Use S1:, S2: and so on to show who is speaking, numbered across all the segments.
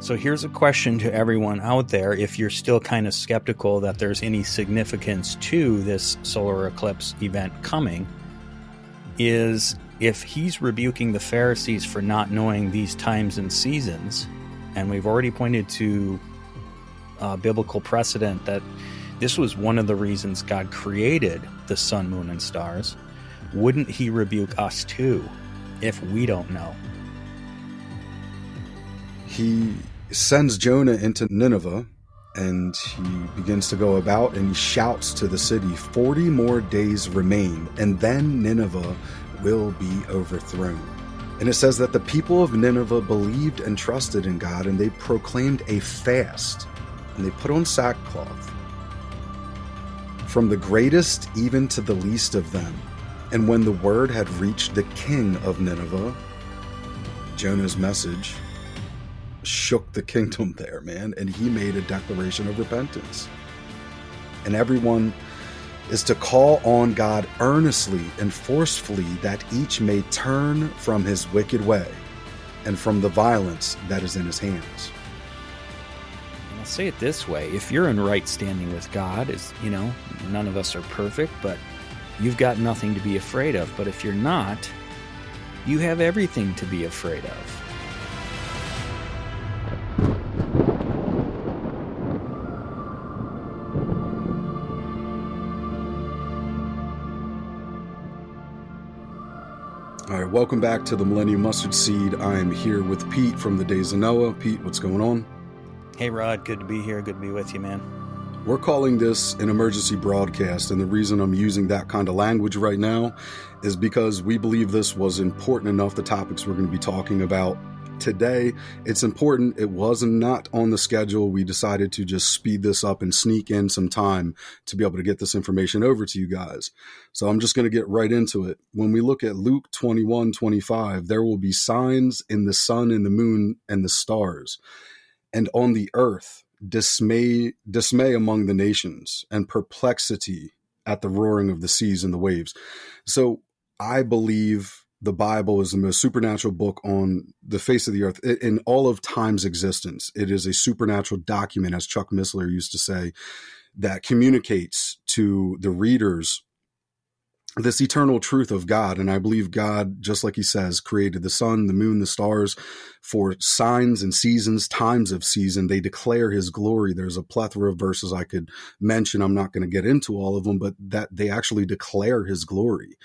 S1: So here's a question to everyone out there, if you're still kind of skeptical that there's any significance to this solar eclipse event coming, is if he's rebuking the Pharisees for not knowing these times and seasons, and we've already pointed to biblical precedent that this was one of the reasons God created the sun, moon, and stars, wouldn't he rebuke us too if we don't know?
S2: He sends Jonah into Nineveh, and he begins to go about, and he shouts to the city, 40 more days remain, and then Nineveh will be overthrown. And it says that the people of Nineveh believed and trusted in God, and they proclaimed a fast, and they put on sackcloth, from the greatest even to the least of them. And when the word had reached the king of Nineveh, Jonah's message shook the kingdom there, man, and he made a declaration of repentance. And everyone is to call on God earnestly and forcefully, that each may turn from his wicked way and from the violence that is in his hands.
S1: And I'll say it this way: if you're in right standing with God, none of us are perfect, but you've got nothing to be afraid of. But if you're not, you have everything to be afraid of.
S2: All right, welcome back to the Millennium Mustard Seed. I am here with Pete from the Days of Noah. Pete, what's going on?
S1: Hey, Rod, good to be here. Good to be with you, man.
S2: We're calling this an emergency broadcast, and the reason I'm using that kind of language right now is because we believe this was important enough, the topics we're going to be talking about today. It's important. It was not on the schedule. We decided to just speed this up and sneak in some time to be able to get this information over to you guys. So I'm just going to get right into it. When we look at Luke 21:25, there will be signs in the sun and the moon and the stars, and on the earth dismay among the nations, and perplexity at the roaring of the seas and the waves. So I believe the Bible is the most supernatural book on the face of the earth in all of time's existence. It is a supernatural document, as Chuck Missler used to say, that communicates to the readers this eternal truth of God. And I believe God, just like he says, created the sun, the moon, the stars for signs and seasons, times of season. They declare his glory. There's a plethora of verses I could mention. I'm not going to get into all of them, but that they actually declare his glory.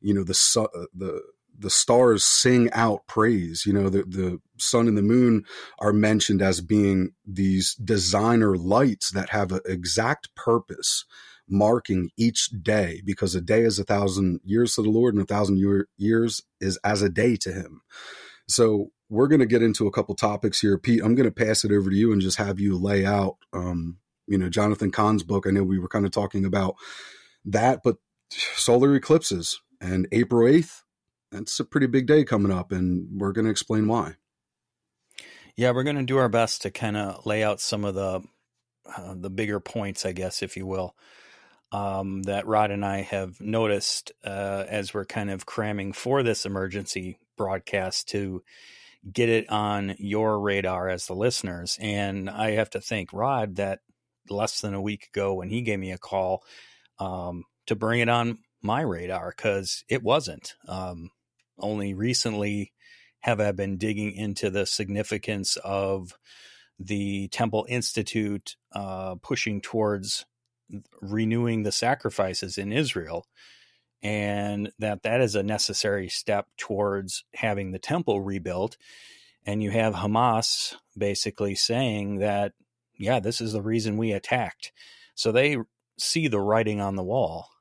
S2: The stars sing out praise. The sun and the moon are mentioned as being these designer lights that have an exact purpose, marking each day, because a day is 1,000 years to the Lord, and 1,000 years is as a day to him. So we're going to get into a couple topics here. Pete, I'm going to pass it over to you and just have you lay out, Jonathan Cahn's book. I know we were kind of talking about that, but solar eclipses and April 8th, that's a pretty big day coming up, and we're going to explain why.
S1: Yeah, we're going to do our best to kind of lay out some of the bigger points, I guess, if you will, that Rod and I have noticed as we're kind of cramming for this emergency broadcast to get it on your radar as the listeners. And I have to thank Rod that less than a week ago, when he gave me a call to bring it on my radar, because it wasn't. Only recently have I been digging into the significance of the Temple Institute pushing towards renewing the sacrifices in Israel, and that is a necessary step towards having the temple rebuilt. And you have Hamas basically saying that, yeah, this is the reason we attacked. So they see the writing on the wall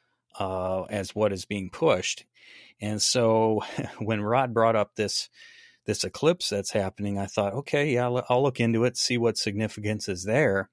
S1: as what is being pushed. And so when Rod brought up this eclipse that's happening, I thought, okay, yeah, I'll look into it, see what significance is there.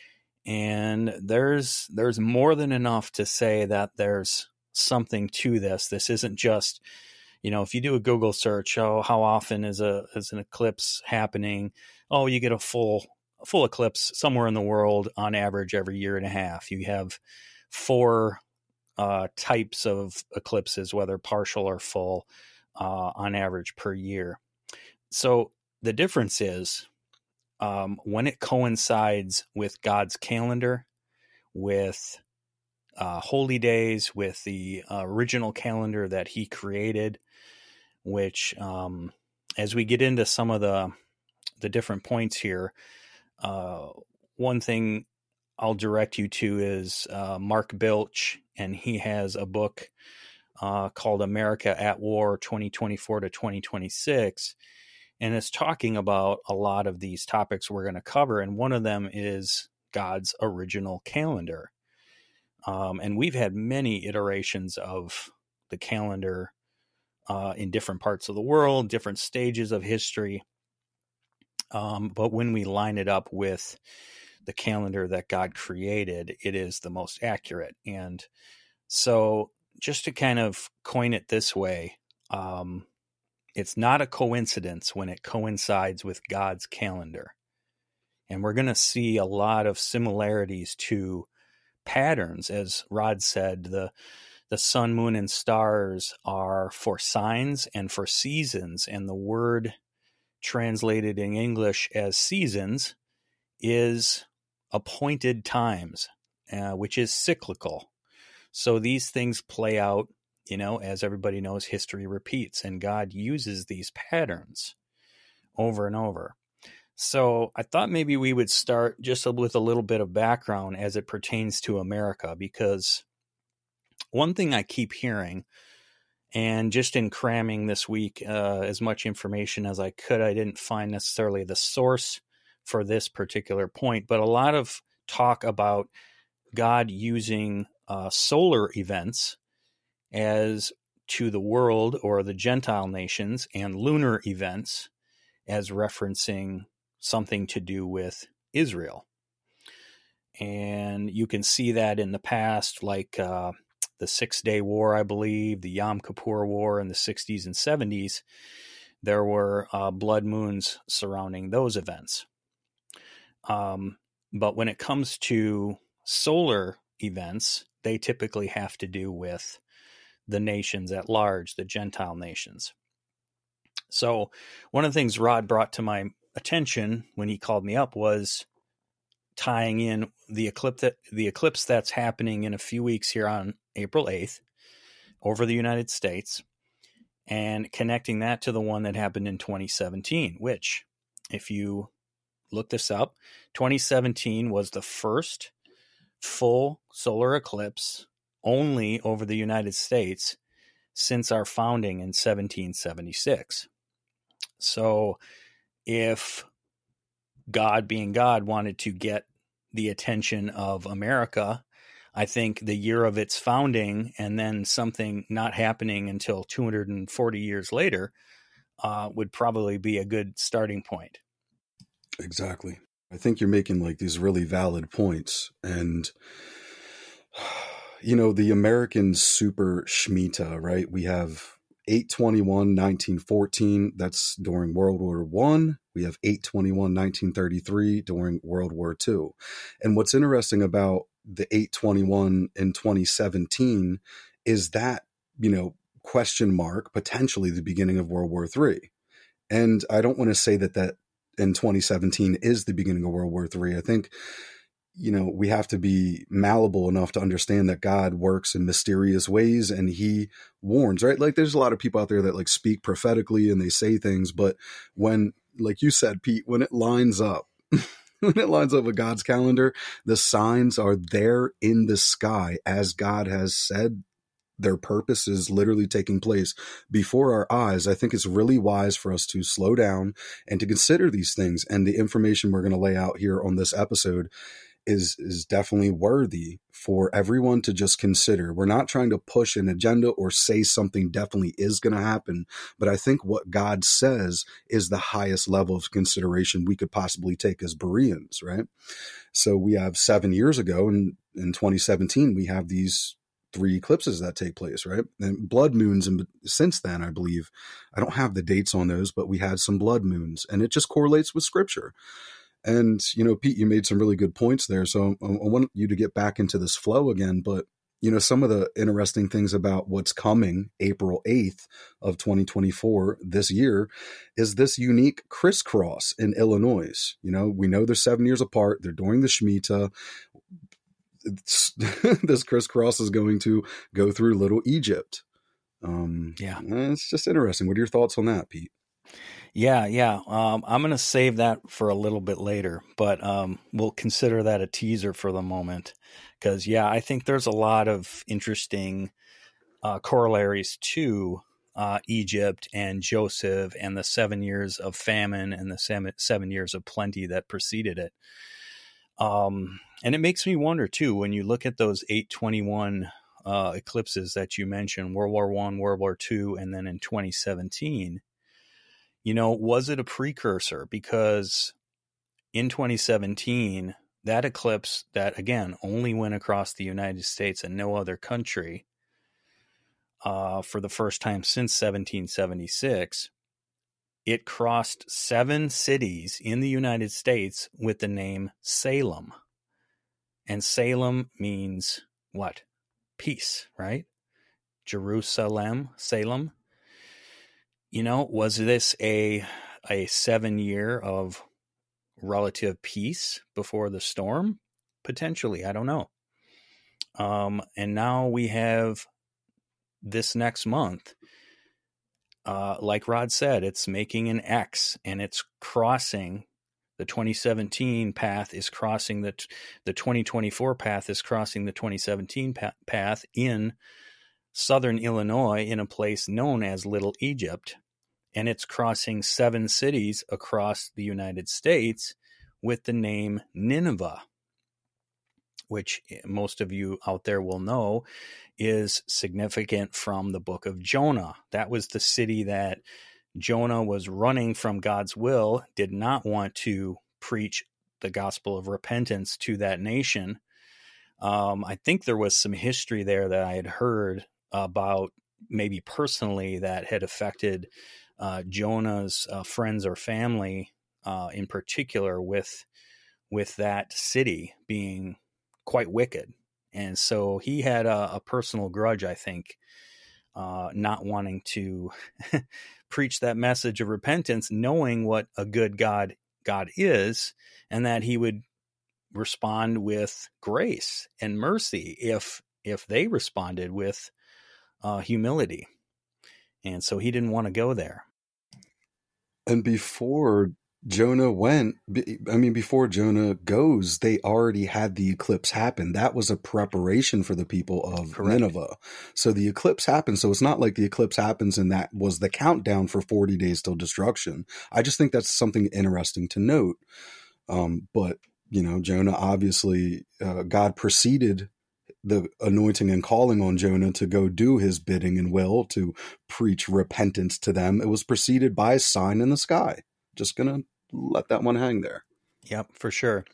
S1: And there's more than enough to say that there's something to this. This isn't just, if you do a Google search, how often is an eclipse happening? Oh, you get a full eclipse somewhere in the world on average every year and a half. You have 4 types of eclipses, whether partial or full, on average per year. So the difference is when it coincides with God's calendar, with holy days, with the original calendar that he created, which as we get into some of the different points here, one thing I'll direct you to is Mark Bilch, and he has a book called America at War 2024 to 2026. And it's talking about a lot of these topics we're going to cover. And one of them is God's original calendar. And we've had many iterations of the calendar in different parts of the world, different stages of history. But when we line it up with the calendar that God created, it is the most accurate. And so just to kind of coin it this way, it's not a coincidence when it coincides with God's calendar. And we're going to see a lot of similarities to patterns. As Rod said, the sun, moon, and stars are for signs and for seasons. And the word translated in English as seasons is appointed times, which is cyclical. So these things play out, as everybody knows, history repeats, and God uses these patterns over and over. So I thought maybe we would start just with a little bit of background as it pertains to America, because one thing I keep hearing, and just in cramming this week as much information as I could, I didn't find necessarily the source for this particular point, but a lot of talk about God using solar events as to the world or the Gentile nations, and lunar events as referencing something to do with Israel. And you can see that in the past, like the 6-Day War, I believe, the Yom Kippur War in the 60s and 70s, there were blood moons surrounding those events. But when it comes to solar events, they typically have to do with the nations at large, the Gentile nations. So one of the things Rod brought to my attention when he called me up was tying in the eclipse that's happening in a few weeks here on April 8th over the United States, and connecting that to the one that happened in 2017, which, if you look this up, 2017 was the first full solar eclipse only over the United States since our founding in 1776. So if God, being God, wanted to get the attention of America, I think the year of its founding and then something not happening until 240 years later would probably be a good starting point.
S2: Exactly. I think you're making like these really valid points. And, the American super Shemitah, right? We have 8/21/1914. That's during World War I. We have 8/21/1933 during World War II. And what's interesting about the 8/21 in 2017 is that, question mark, potentially the beginning of World War III. And I don't want to say that in 2017 is the beginning of World War III. I think, we have to be malleable enough to understand that God works in mysterious ways, and he warns, right? Like there's a lot of people out there that like speak prophetically and they say things, but when, like you said, Pete, when it lines up, when it lines up with God's calendar, the signs are there in the sky as God has said. Their purpose is literally taking place before our eyes. I think it's really wise for us to slow down and to consider these things. And the information we're going to lay out here on this episode is definitely worthy for everyone to just consider. We're not trying to push an agenda or say something definitely is going to happen, but I think what God says is the highest level of consideration we could possibly take as Bereans, right? So we have 7 years ago in 2017, we have these 3 eclipses that take place, right? And blood moons. And since then, I believe, I don't have the dates on those, but we had some blood moons, and it just correlates with scripture. And, Pete, you made some really good points there. So I want you to get back into this flow again, but, some of the interesting things about what's coming April 8th of 2024 this year is this unique crisscross in Illinois. We know they're 7 years apart. They're doing the Shemitah. This crisscross is going to go through Little Egypt. It's just interesting. What are your thoughts on that, Pete?
S1: Yeah. I'm going to save that for a little bit later, but we'll consider that a teaser for the moment. Because, I think there's a lot of interesting corollaries to Egypt and Joseph and the 7 years of famine and the 7 years of plenty that preceded it. And it makes me wonder, too, when you look at those 821 eclipses that you mentioned, World War I, World War II, and then in 2017, was it a precursor? Because in 2017, that eclipse that, again, only went across the United States and no other country for the first time since 1776, it crossed 7 cities in the United States with the name Salem. And Salem means what? Peace, right? Jerusalem, Salem. Was this a 7 year of relative peace before the storm? Potentially, I don't know. And now we have this next month, like Rod said, it's making an X and it's crossing the 2017 path is crossing the 2024 path is crossing the 2017 path in southern Illinois in a place known as Little Egypt. And it's crossing 7 cities across the United States with the name Nineveh, which most of you out there will know is significant from the book of Jonah. That was the city that Jonah was running from God's will, did not want to preach the gospel of repentance to that nation. I think there was some history there that I had heard about, maybe personally, that had affected Jonah's friends or family, in particular, with that city being quite wicked. And so he had a personal grudge, I think, not wanting to preach that message of repentance, knowing what a good God is, and that he would respond with grace and mercy if they responded with humility. And so he didn't want to go there.
S2: And before Jonah goes, they already had the eclipse happen. That was a preparation for the people of Nineveh. So the eclipse happened. So it's not like the eclipse happens and that was the countdown for 40 days till destruction. I just think that's something interesting to note. But, Jonah, obviously, God preceded the anointing and calling on Jonah to go do his bidding and will, to preach repentance to them. It was preceded by a sign in the sky. Just going to let that one hang there.
S1: Yep, for sure.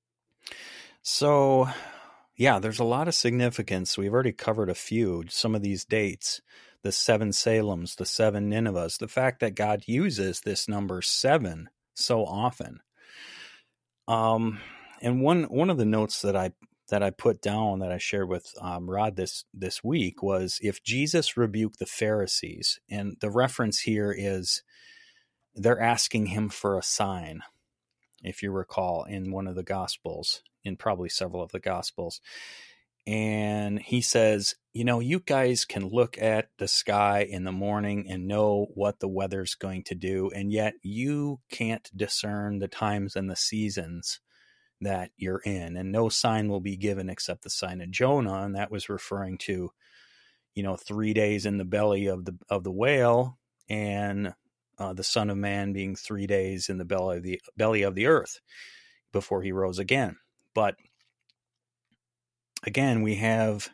S1: So, there's a lot of significance. We've already covered a few, some of these dates, the 7 Salems, the 7 Ninevehs, the fact that God uses this number 7 so often. And one of the notes that I put down that I shared with Rod this week was, if Jesus rebuked the Pharisees, and the reference here is they're asking him for a sign, if you recall, in one of the Gospels, in probably several of the Gospels. And he says, you guys can look at the sky in the morning and know what the weather's going to do, and yet you can't discern the times and the seasons that you're in, and no sign will be given except the sign of Jonah. And that was referring to, 3 days in the belly of the whale, and the Son of Man being 3 days in the belly of the earth before he rose again. But again, we have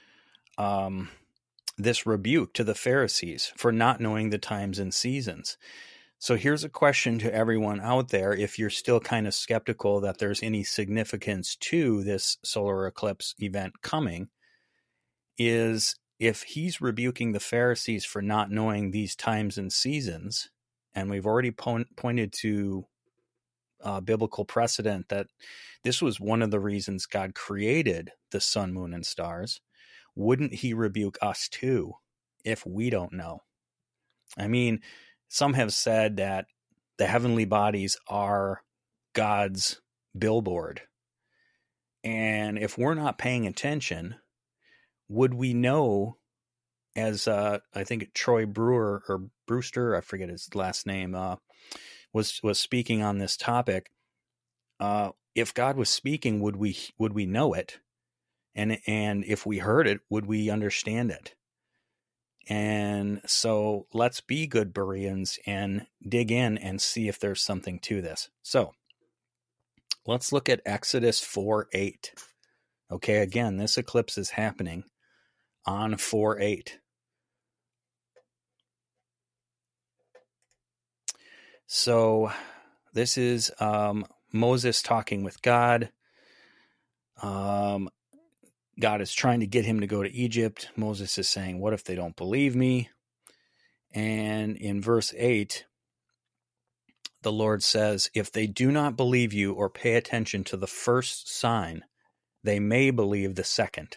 S1: this rebuke to the Pharisees for not knowing the times and seasons. So here's a question to everyone out there, if you're still kind of skeptical that there's any significance to this solar eclipse event coming, is if he's rebuking the Pharisees for not knowing these times and seasons, and we've already pointed to biblical precedent that this was one of the reasons God created the sun, moon, and stars. wouldn't he rebuke us too if we don't know? I mean, some have said that the heavenly bodies are God's billboard. And if we're not paying attention, would we know, as I think Troy Brewer or Brewster, I forget his last name, was speaking on this topic. If God was speaking, would we know it? And if we heard it, would we understand it? And so let's be good Bereans and dig in and see if there's something to this. So let's look at Exodus 4:8. Okay, again, this eclipse is happening on 4:8. So this is Moses talking with God. God is trying to get him to go to Egypt. Moses is saying, what if they don't believe me? And in verse 8, the Lord says, if they do not believe you or pay attention to the first sign, they may believe the second.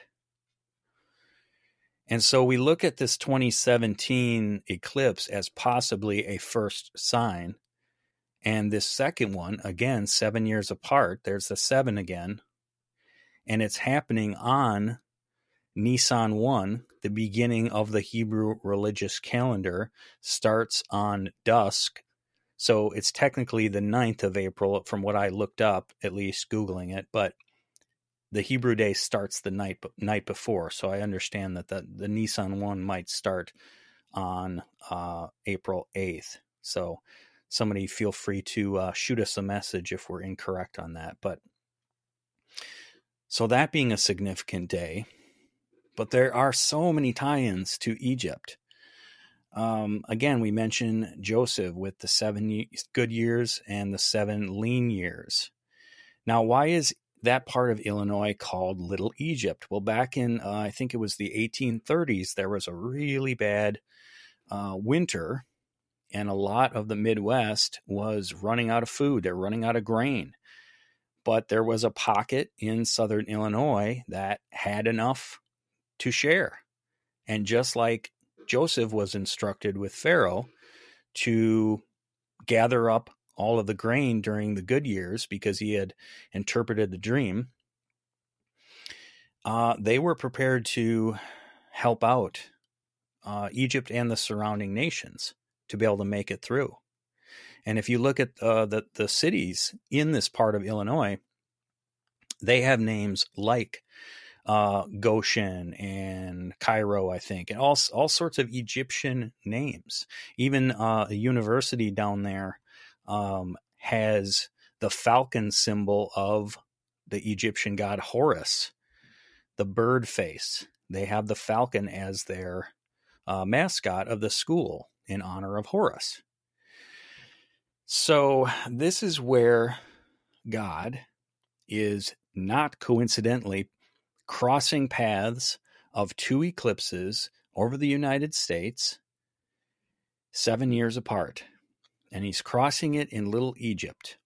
S1: And so we look at this 2017 eclipse as possibly a first sign. And this second one, again, 7 years apart, there's the 7 again. And it's happening on Nisan 1, the beginning of the Hebrew religious calendar, starts on dusk. So it's technically the 9th of April, from what I looked up, at least Googling it. But the Hebrew day starts the night before. So I understand that the Nisan 1 might start on April 8th. So somebody feel free to shoot us a message if we're incorrect on that. But so that being a significant day, but there are so many tie-ins to Egypt. Again, we mentioned Joseph with the 7 good years and the 7 lean years. Now, why is that part of Illinois called Little Egypt? Well, back in, I think it was the 1830s, there was a really bad winter, and a lot of the Midwest was running out of food. They're running out of grain. But there was a pocket in southern Illinois that had enough to share. And just like Joseph was instructed with Pharaoh to gather up all of the grain during the good years because he had interpreted the dream, they were prepared to help out Egypt and the surrounding nations to be able to make it through. And if you look at the cities in this part of Illinois, they have names like Goshen and Cairo, I think, and all sorts of Egyptian names. Even a university down there has the falcon symbol of the Egyptian god Horus, the bird face. They have the falcon as their mascot of the school in honor of Horus. So this is where God is not coincidentally crossing paths of 2 eclipses over the United States 7 years apart. And he's crossing it in Little Egypt.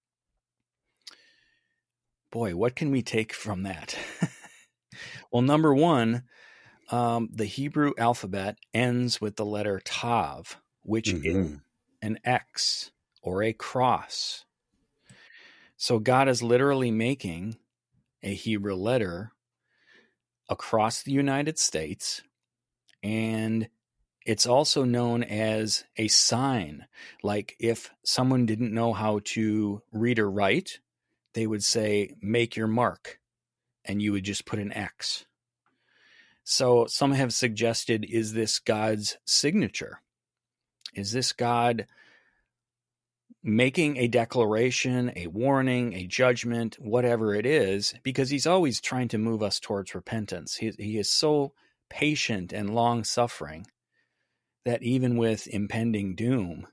S1: Boy, what can we take from that? Well, number one, the Hebrew alphabet ends with the letter Tav, which is an X or a cross. So God is literally making a Hebrew letter across the United States, and it's also known as a sign. Like if someone didn't know how to read or write, they would say, make your mark, and you would just put an X. So some have suggested, is this God's signature? Is this God making a declaration, a warning, a judgment, whatever it is, because he's always trying to move us towards repentance. He is so patient and long-suffering that even with impending doom,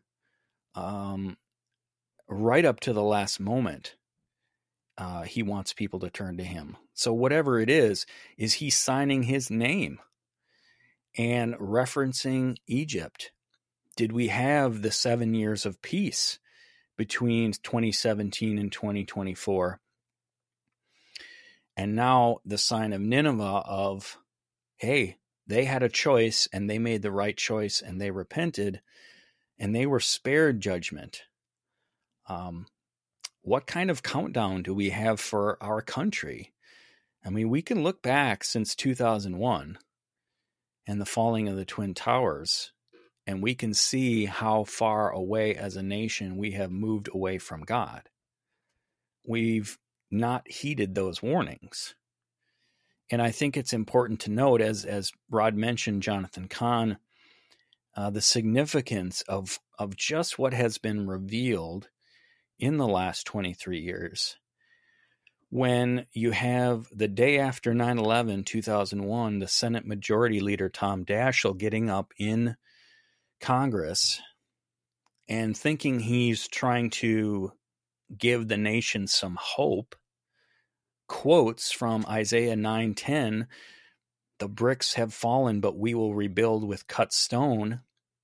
S1: right up to the last moment, he wants people to turn to him. So whatever it is he signing his name and referencing Egypt? Did we have the 7 years of peace between 2017 and 2024? And now the sign of Nineveh of hey, they had a choice and they made the right choice and they repented and they were spared judgment. What kind of countdown do we have for our country? I mean, we can look back since 2001 and the falling of the Twin Towers, and we can see how far away as a nation we have moved away from God. We've not heeded those warnings. And I think it's important to note, as Rod mentioned, Jonathan Cahn, the significance of just what has been revealed in the last 23 years. When you have the day after 9/11, 2001, the Senate Majority Leader Tom Daschle getting up in Congress and thinking he's trying to give the nation some hope, quotes from Isaiah 9:10, the bricks have fallen, but we will rebuild with cut stone.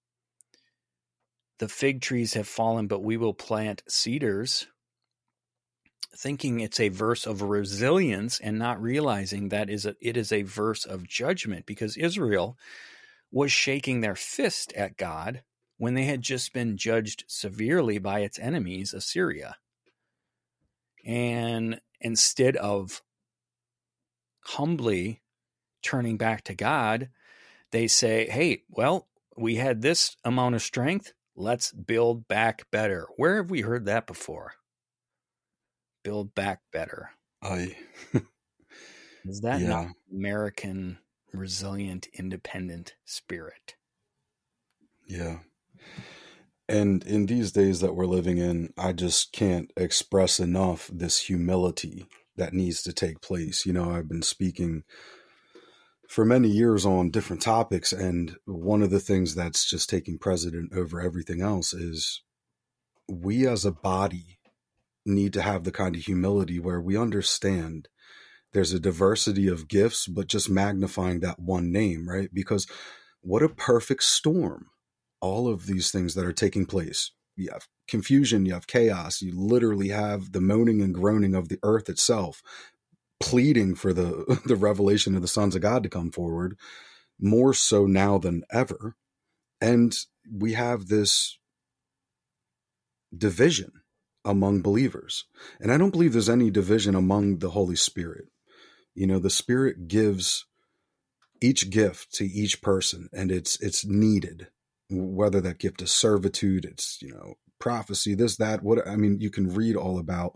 S1: The fig trees have fallen, but we will plant cedars. Thinking it's a verse of resilience and not realizing that it is a verse of judgment, because Israel was shaking their fist at God when they had just been judged severely by its enemies, Assyria. And instead of humbly turning back to God, they say, hey, well, we had this amount of strength. Let's build back better. Where have we heard that before? Build back better. Is that not American resilient, independent spirit?
S2: Yeah. And in these days that we're living in, I just can't express enough this humility that needs to take place. You know, I've been speaking for many years on different topics, and one of the things that's just taking precedent over everything else is we as a body need to have the kind of humility where we understand there's a diversity of gifts, but just magnifying that one name, right? Because what a perfect storm, all of these things that are taking place. You have confusion, you have chaos, you literally have the moaning and groaning of the earth itself, pleading for the revelation of the sons of God to come forward, more so now than ever. And we have this division among believers. And I don't believe there's any division among the Holy Spirit. You know, the Spirit gives each gift to each person, and it's needed, whether that gift is servitude, it's, you know, prophecy, this, that, what, I mean, you can read all about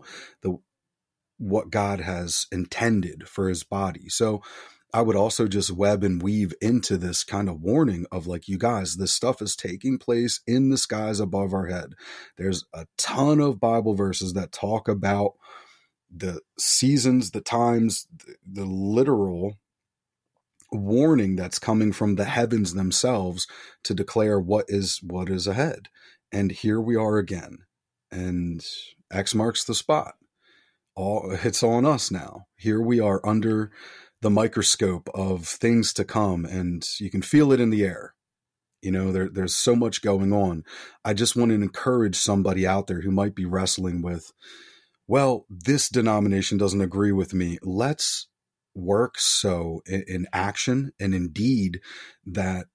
S2: what God has intended for his body. So I would also just web and weave into this kind of warning of like, you guys, this stuff is taking place in the skies above our head. There's a ton of Bible verses that talk about the seasons, the times, the literal warning that's coming from the heavens themselves to declare what is ahead. And here we are again, and X marks the spot. It's on us now. Here we are under the microscope of things to come, and you can feel it in the air. You know, there's so much going on. I just want to encourage somebody out there who might be wrestling with, well, this denomination doesn't agree with me. Let's work so in action and in deed that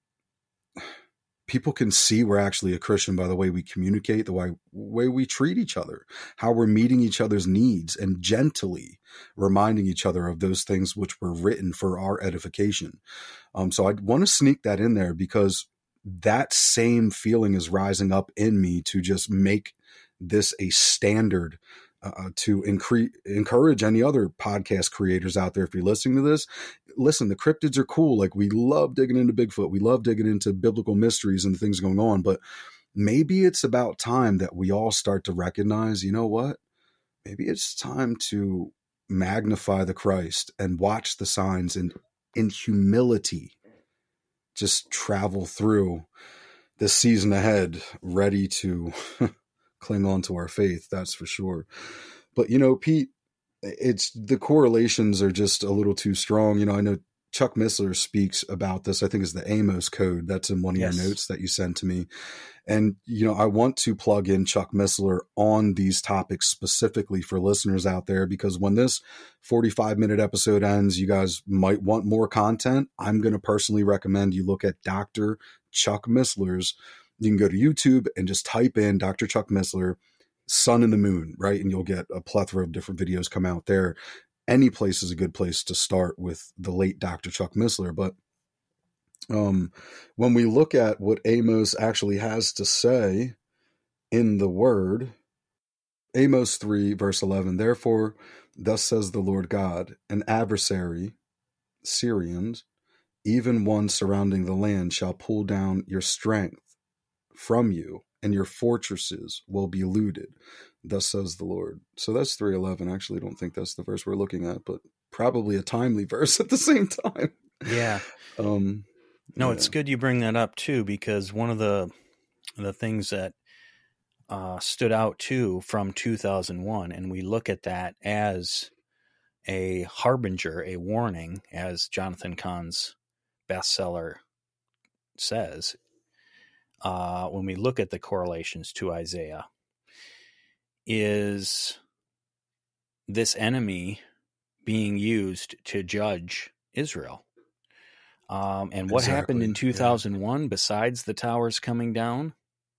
S2: people can see we're actually a Christian by the way we communicate, the way we treat each other, how we're meeting each other's needs, and gently reminding each other of those things which were written for our edification. So I want to sneak that in there because that same feeling is rising up in me to just make this a standard to encourage any other podcast creators out there. If you're listening to this, listen, the cryptids are cool. Like, we love digging into Bigfoot. We love digging into biblical mysteries and the things going on. But maybe it's about time that we all start to recognize, you know what? Maybe it's time to magnify the Christ and watch the signs and in humility just travel through this season ahead, ready to cling on to our faith. That's for sure. But, you know, Pete, it's the correlations are just a little too strong. You know, I know Chuck Missler speaks about this. I think it's the Amos code that's in one of
S1: Yes.
S2: your notes that you sent to me. And, I want to plug in Chuck Missler on these topics specifically for listeners out there, because when this 45-minute episode ends, you guys might want more content. I'm going to personally recommend you look at Dr. Chuck Missler's. You can go to YouTube and just type in Dr. Chuck Missler, Sun and the Moon, right? And you'll get a plethora of different videos come out there. Any place is a good place to start with the late Dr. Chuck Missler. But when we look at what Amos actually has to say in the word, Amos 3, verse 11, therefore, thus says the Lord God, an adversary, Syrians, even one surrounding the land, shall pull down your strength from you, and your fortresses will be looted. Thus says the Lord. So that's 3:11. I actually don't think that's the verse we're looking at, but probably a timely verse at the same time.
S1: Yeah. No, it's good you bring that up too, because one of the things that stood out too from 2001, and we look at that as a harbinger, a warning, as Jonathan Cahn's bestseller says, when we look at the correlations to Isaiah, is this enemy being used to judge Israel. And what happened in 2001, besides the towers coming down?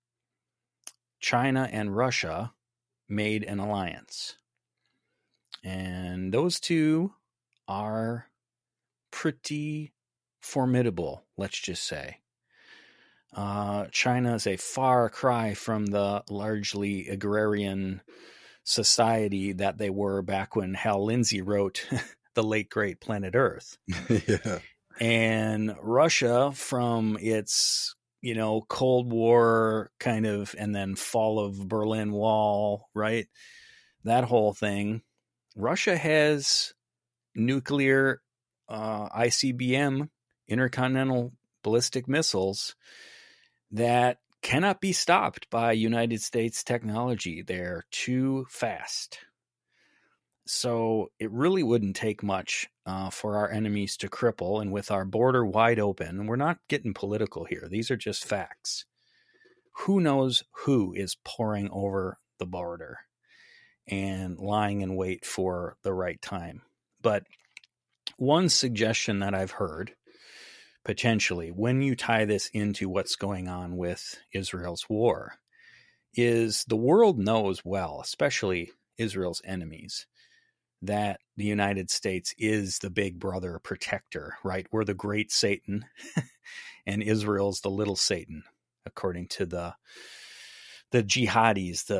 S1: China and Russia made an alliance. And those two are pretty formidable, let's just say. China is a far cry from the largely agrarian society that they were back when Hal Lindsey wrote the late great Planet Earth.
S2: Yeah.
S1: And Russia, from its, Cold War kind of, and then fall of Berlin Wall, right? That whole thing. Russia has nuclear ICBM, intercontinental ballistic missiles, that cannot be stopped by United States technology. They're too fast. So it really wouldn't take much for our enemies to cripple. And with our border wide open, we're not getting political here. These are just facts. Who knows who is pouring over the border and lying in wait for the right time. But one suggestion that I've heard, potentially, when you tie this into what's going on with Israel's war, is the world knows well, especially Israel's enemies, that the United States is the big brother protector, right? We're the great Satan and Israel's the little Satan, according to the jihadis,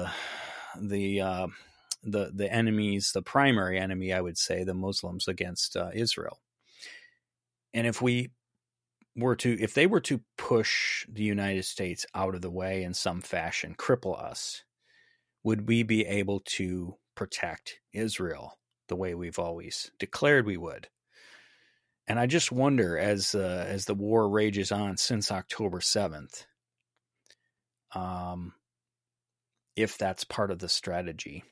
S1: the enemies, the primary enemy, I would say, the Muslims against Israel. And if they were to push the United States out of the way in some fashion, cripple us, would we be able to protect Israel the way we've always declared we would? And I just wonder, as the war rages on since October 7th, if that's part of the strategy.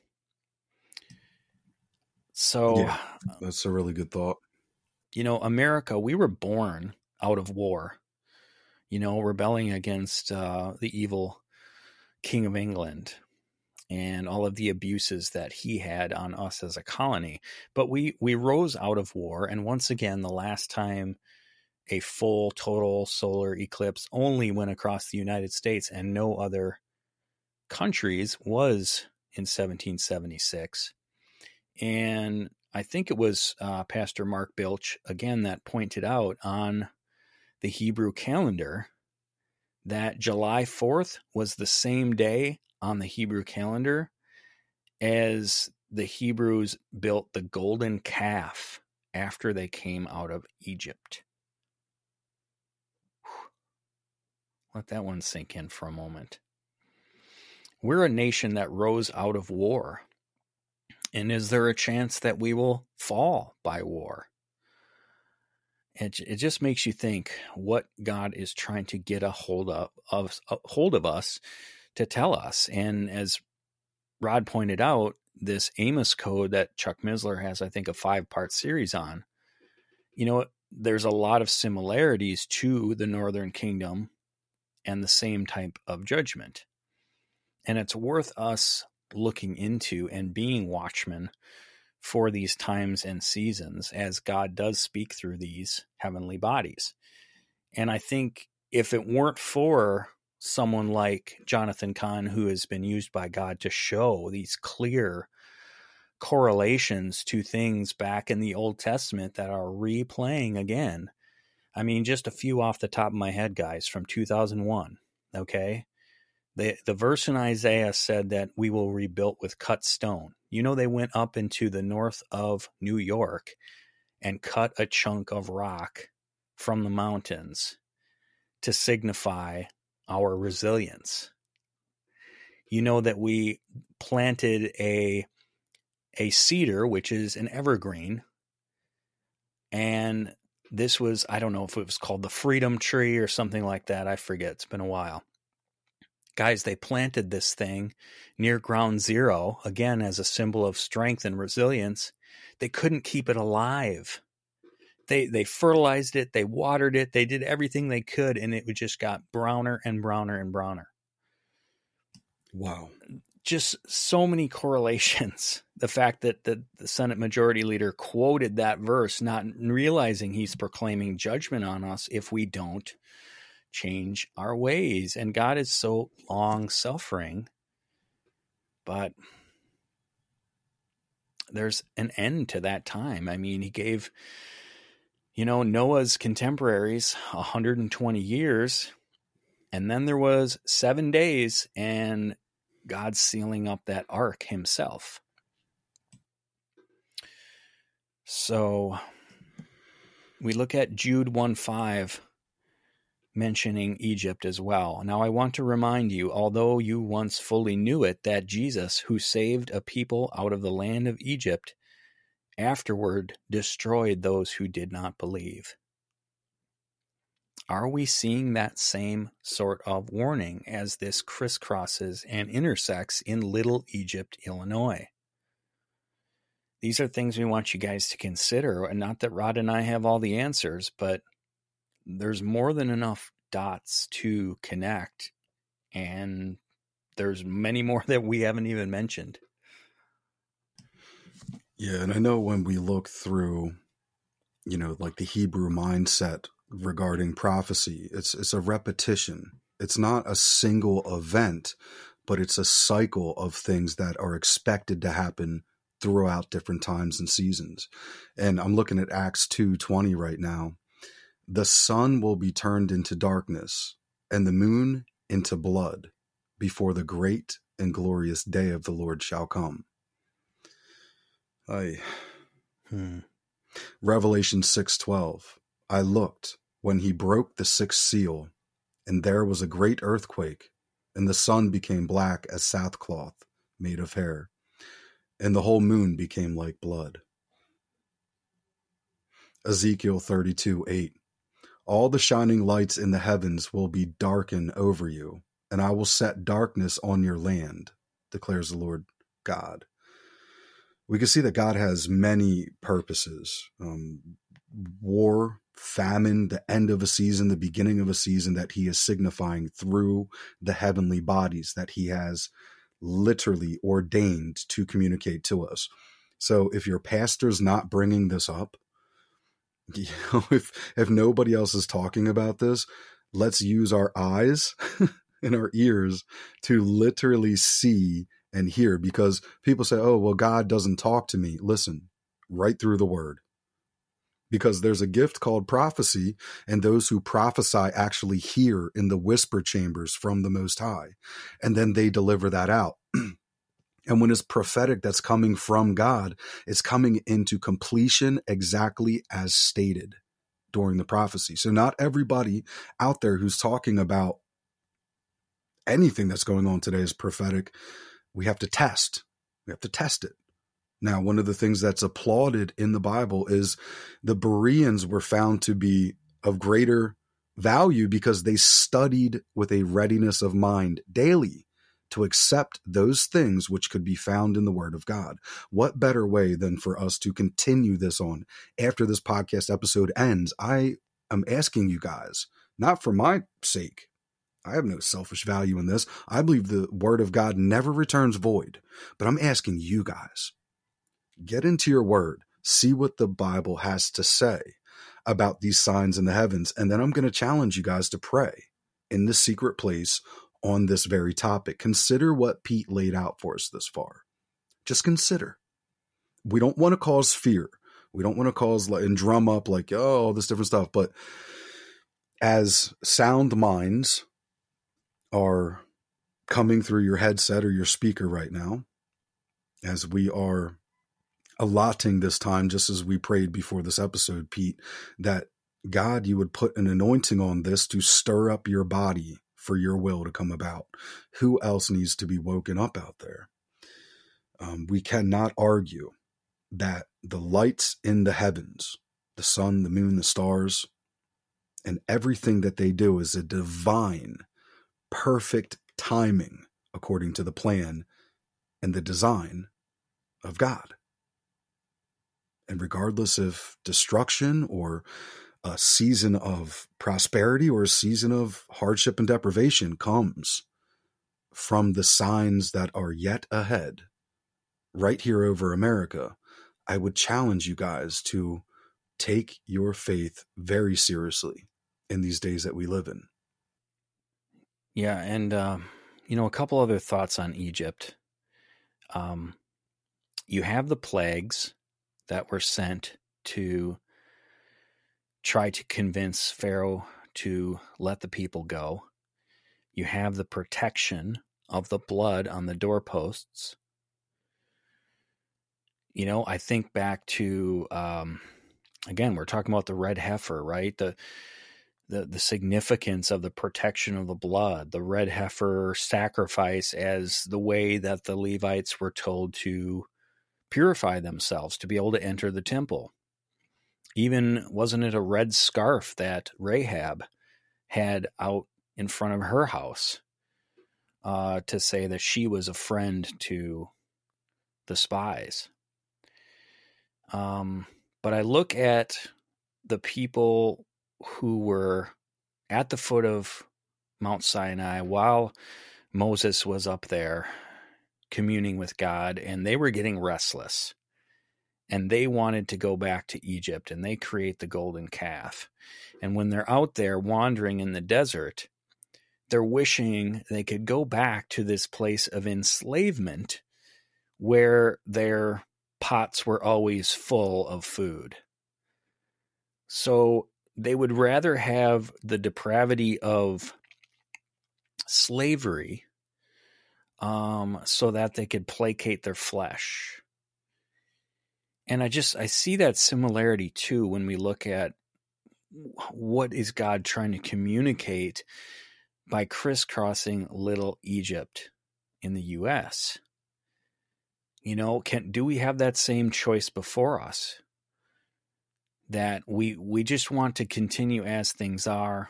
S1: So
S2: yeah, that's a really good thought.
S1: America, we were born out of war, rebelling against the evil King of England and all of the abuses that he had on us as a colony. But we rose out of war. And once again, the last time a full total solar eclipse only went across the United States and no other countries was in 1776. And I think it was Pastor Mark Bilch, again, that pointed out on the Hebrew calendar that July 4th was the same day on the Hebrew calendar as the Hebrews built the golden calf after they came out of Egypt. Let that one sink in for a moment. We're a nation that rose out of war. And is there a chance that we will fall by war? It just makes you think what God is trying to get a hold of us to tell us. And as Rod pointed out, this Amos code that Chuck Missler has, I think, a 5-part series on, there's a lot of similarities to the northern kingdom and the same type of judgment. And it's worth us looking into and being watchmen for these times and seasons as God does speak through these heavenly bodies. And I think if it weren't for someone like Jonathan Cahn, who has been used by God to show these clear correlations to things back in the Old Testament that are replaying again. I mean, just a few off the top of my head, guys, from 2001. Okay. The verse in Isaiah said that we will rebuild with cut stone. You know, they went up into the north of New York and cut a chunk of rock from the mountains to signify our resilience. You know that we planted a cedar, which is an evergreen, and this was, I don't know if it was called the Freedom Tree or something like that. I forget. It's been a while. Guys, they planted this thing near ground zero, again, as a symbol of strength and resilience. They couldn't keep it alive. They fertilized it, they watered it, they did everything they could, and it just got browner and browner and browner.
S2: Wow.
S1: Just so many correlations. The fact that the Senate Majority Leader quoted that verse, not realizing he's proclaiming judgment on us if we don't change our ways. And God is so long-suffering, but there's an end to that time. I mean, he gave, Noah's contemporaries 120 years, and then there was 7 days, and God's sealing up that ark himself. So we look at Jude 1:5 mentioning Egypt as well. Now I want to remind you, although you once fully knew it, that Jesus, who saved a people out of the land of Egypt, afterward destroyed those who did not believe. Are we seeing that same sort of warning as this crisscrosses and intersects in Little Egypt, Illinois? These are things we want you guys to consider, and not that Rod and I have all the answers, but there's more than enough dots to connect, and there's many more that we haven't even mentioned.
S2: Yeah, and I know when we look through, like the Hebrew mindset regarding prophecy, it's a repetition. It's not a single event, but it's a cycle of things that are expected to happen throughout different times and seasons. And I'm looking at Acts 2:20 right now. The sun will be turned into darkness and the moon into blood before the great and glorious day of the Lord shall come. Revelation 6:12. I looked when he broke the sixth seal, and there was a great earthquake, and the sun became black as sackcloth made of hair, and the whole moon became like blood. Ezekiel 32:8. All the shining lights in the heavens will be darkened over you, and I will set darkness on your land, declares the Lord God. We can see that God has many purposes. War, famine, the end of a season, the beginning of a season that he is signifying through the heavenly bodies that he has literally ordained to communicate to us. So if your pastor's not bringing this up, if nobody else is talking about this, let's use our eyes and our ears to literally see and hear, because people say, oh, well, God doesn't talk to me. Listen, right through the word, because there's a gift called prophecy, and those who prophesy actually hear in the whisper chambers from the Most High, and then they deliver that out. And when it's prophetic that's coming from God, it's coming into completion exactly as stated during the prophecy. So not everybody out there who's talking about anything that's going on today is prophetic. We have to test. We have to test it. Now, one of the things that's applauded in the Bible is the Bereans were found to be of greater value because they studied with a readiness of mind daily, to accept those things which could be found in the Word of God. What better way than for us to continue this on after this podcast episode ends? I am asking you guys, not for my sake. I have no selfish value in this. I believe the Word of God never returns void, but I'm asking you guys, get into your Word, see what the Bible has to say about these signs in the heavens, and then I'm going to challenge you guys to pray in the secret place on this very topic. Consider what Pete laid out for us this far. Just consider. We don't want to cause fear. We don't want to cause and drum up like, oh, all this different stuff. But as sound minds are coming through your headset or your speaker right now, as we are allotting this time, just as we prayed before this episode, Pete, that God, you would put an anointing on this to stir up your body for your will to come about. Who else needs to be woken up out there? We cannot argue that the lights in the heavens, the sun, the moon, the stars, and everything that they do is a divine, perfect timing according to the plan and the design of God. And regardless of destruction or a season of prosperity or a season of hardship and deprivation comes from the signs that are yet ahead right here over America, I would challenge you guys to take your faith very seriously in these days that we live in.
S1: Yeah, and a couple other thoughts on Egypt. You have the plagues that were sent to try to convince Pharaoh to let the people go. You have the protection of the blood on the doorposts. I think back to, again, we're talking about the red heifer, right? The significance of the protection of the blood, the red heifer sacrifice as the way that the Levites were told to purify themselves to be able to enter the temple. Even, wasn't it a red scarf that Rahab had out in front of her house to say that she was a friend to the spies? But I look at the people who were at the foot of Mount Sinai while Moses was up there communing with God, and they were getting restless. And they wanted to go back to Egypt, and they create the golden calf. And when they're out there wandering in the desert, they're wishing they could go back to this place of enslavement where their pots were always full of food. So they would rather have the depravity of slavery so that they could placate their flesh. And I see that similarity too when we look at what is God trying to communicate by crisscrossing little Egypt in the U.S. Do we have that same choice before us? That we just want to continue as things are?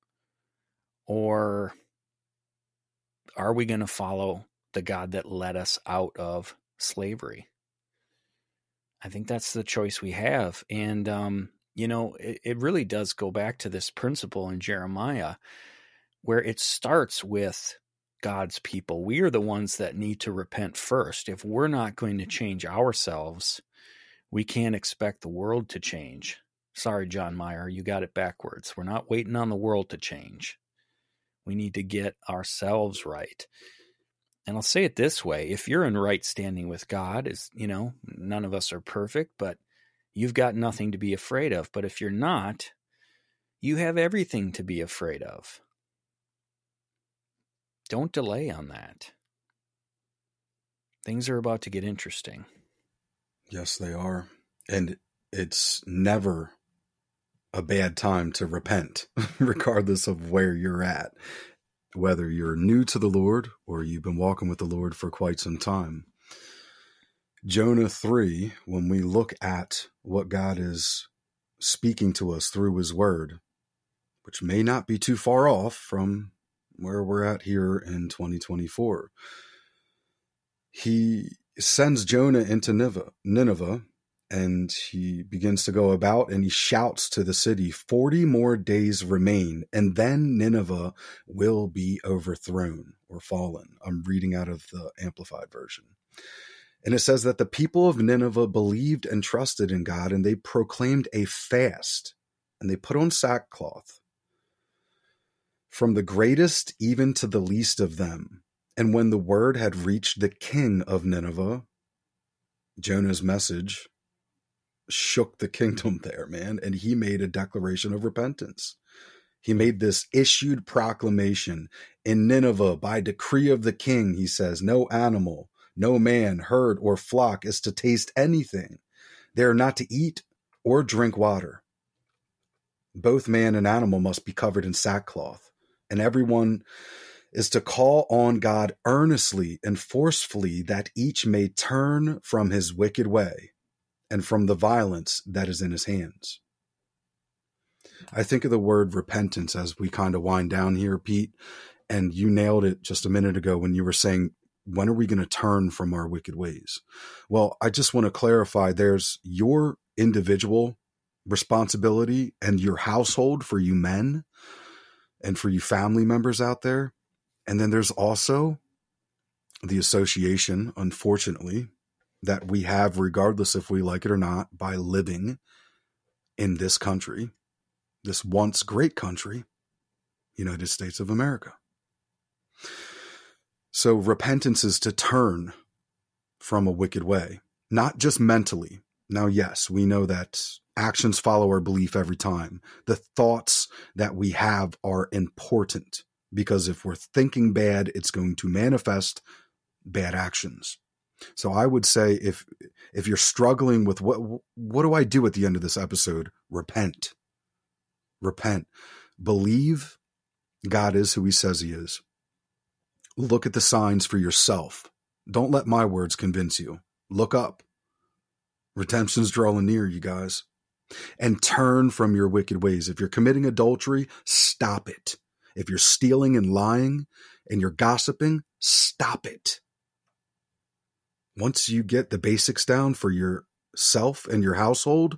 S1: Or are we going to follow the God that led us out of slavery? I think that's the choice we have. And, it really does go back to this principle in Jeremiah where it starts with God's people. We are the ones that need to repent first. If we're not going to change ourselves, we can't expect the world to change. Sorry, John Mayer, you got it backwards. We're not waiting on the world to change. We need to get ourselves right. And I'll say it this way. If you're in right standing with God, none of us are perfect, but you've got nothing to be afraid of. But if you're not, you have everything to be afraid of. Don't delay on that. Things are about to get interesting.
S2: Yes, they are. And it's never a bad time to repent, regardless of where you're at. Whether you're new to the Lord or you've been walking with the Lord for quite some time. Jonah 3, when we look at what God is speaking to us through his word, which may not be too far off from where we're at here in 2024. He sends Jonah into Nineveh, and he begins to go about, and he shouts to the city, 40 more days remain, and then Nineveh will be overthrown or fallen. I'm reading out of the Amplified Version. And it says that the people of Nineveh believed and trusted in God, and they proclaimed a fast, and they put on sackcloth, from the greatest even to the least of them. And when the word had reached the king of Nineveh, Jonah's message shook the kingdom there, man, and he made a declaration of repentance. He made this issued proclamation in Nineveh by decree of the king. He says, no animal, no man, herd, or flock is to taste anything. They are not to eat or drink water. Both man and animal must be covered in sackcloth, and everyone is to call on God earnestly and forcefully, that each may turn from his wicked way and from the violence that is in his hands. I think of the word repentance as we kind of wind down here, Pete, and you nailed it just a minute ago when you were saying, when are we going to turn from our wicked ways? Well, I just want to clarify, there's your individual responsibility and your household for you men and for you family members out there. And then there's also the association, unfortunately, that we have, regardless if we like it or not, by living in this country, this once great country, United States of America. So repentance is to turn from a wicked way, not just mentally. Now, yes, we know that actions follow our belief every time. The thoughts that we have are important, because if we're thinking bad, it's going to manifest bad actions. So I would say if you're struggling with what do I do at the end of this episode? Repent. Repent. Believe God is who he says he is. Look at the signs for yourself. Don't let my words convince you. Look up. Redemption's drawing near, you guys. And turn from your wicked ways. If you're committing adultery, stop it. If you're stealing and lying and you're gossiping, stop it. Once you get the basics down for yourself and your household,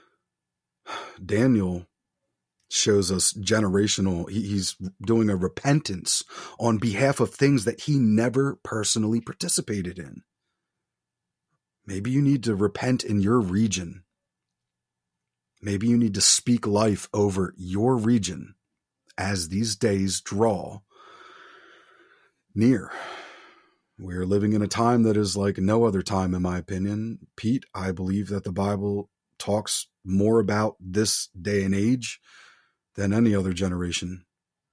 S2: Daniel shows us generational. He's doing a repentance on behalf of things that he never personally participated in. Maybe you need to repent in your region. Maybe you need to speak life over your region as these days draw near. We are living in a time that is like no other time, in my opinion. Pete, I believe that the Bible talks more about this day and age than any other generation,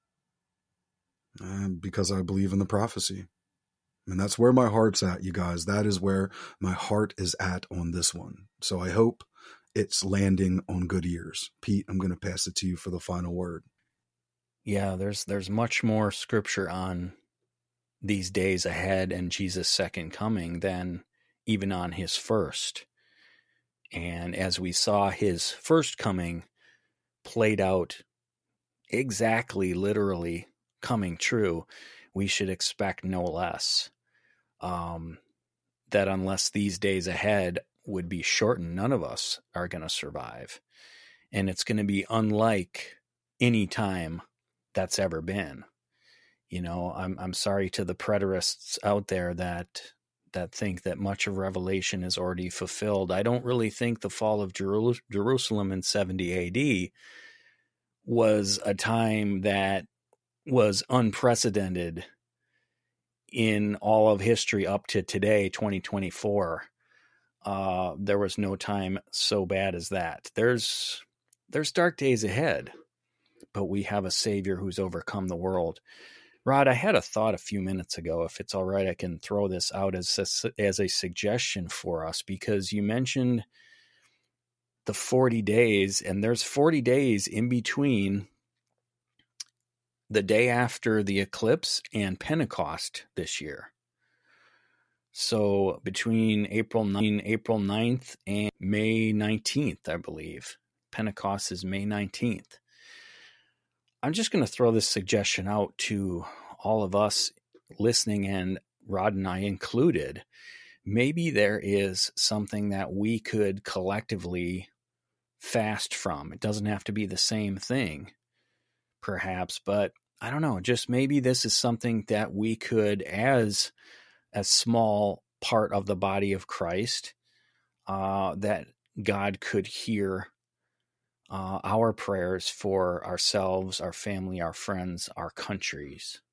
S2: because I believe in the prophecy. And that's where my heart's at, you guys. That is where my heart is at on this one. So I hope it's landing on good ears. Pete, I'm going to pass it to you for the final word.
S1: Yeah, there's much more scripture on these days ahead and Jesus' second coming than even on his first. And as we saw his first coming played out exactly, literally coming true, we should expect no less. That unless these days ahead would be shortened, none of us are going to survive. And it's going to be unlike any time that's ever been. You know, I'm sorry to the preterists out there that think that much of Revelation is already fulfilled. I don't really think the fall of Jerusalem in 70 AD was a time that was unprecedented in all of history up to today, 2024. There was no time so bad as that. There's dark days ahead, but we have a Savior who's overcome the world. Rod, I had a thought a few minutes ago. If it's all right, I can throw this out as a suggestion for us, because you mentioned the 40 days, and there's 40 days in between the day after the eclipse and Pentecost this year. So between April 9th and May 19th, I believe. Pentecost is May 19th. I'm just going to throw this suggestion out to all of us listening, and Rod and I included. Maybe there is something that we could collectively fast from. It doesn't have to be the same thing, perhaps, but I don't know. Just maybe this is something that we could, as a small part of the body of Christ, that God could hear our prayers for ourselves, our family, our friends, our countries.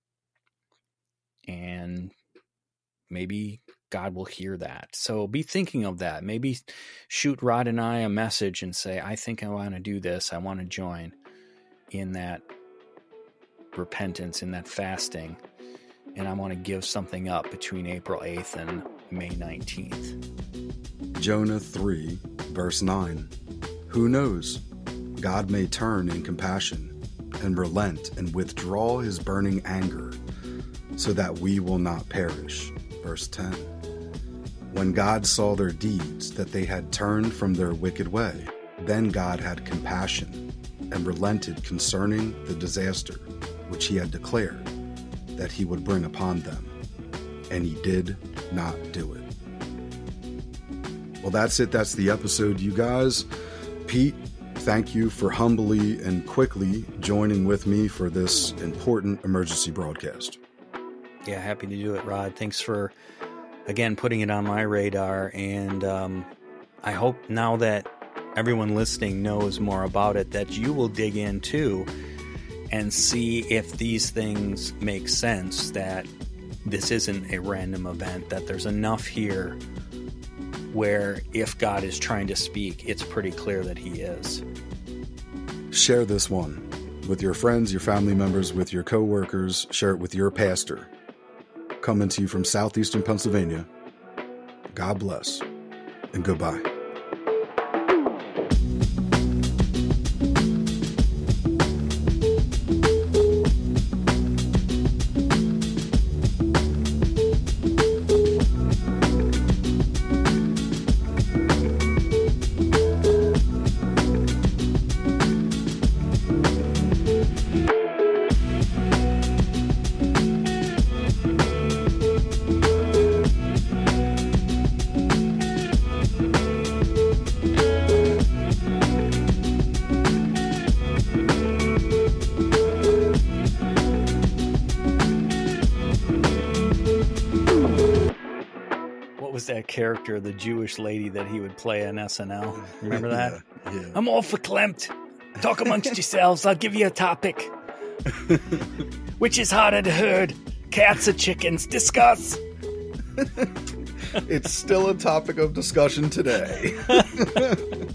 S1: And maybe God will hear that. So be thinking of that. Maybe shoot Rod and I a message and say, I think I want to do this. I want to join in that repentance, in that fasting. And I want to give something up between April 8th and May 19th.
S2: Jonah 3, verse 9. Who knows? God may turn in compassion and relent and withdraw his burning anger so that we will not perish. Verse 10. When God saw their deeds, that they had turned from their wicked way, then God had compassion and relented concerning the disaster which he had declared that he would bring upon them. And he did not do it. Well, that's it. That's the episode, you guys. Pete, thank you for humbly and quickly joining with me for this important emergency broadcast.
S1: Yeah, happy to do it, Rod. Thanks for, again, putting it on my radar. And I hope now that everyone listening knows more about it, that you will dig in too and see if these things make sense, that this isn't a random event, that there's enough here where if God is trying to speak, it's pretty clear that he is.
S2: Share this one with your friends, your family members, with your coworkers. Share it with your pastor. Coming to you from southeastern Pennsylvania. God bless and goodbye.
S1: That character, the Jewish lady that he would play on SNL. Remember that?
S2: Yeah.
S1: I'm all verklempt. Talk amongst yourselves. I'll give you a topic. Which is harder to herd? Cats or chickens? Discuss.
S2: It's still a topic of discussion today.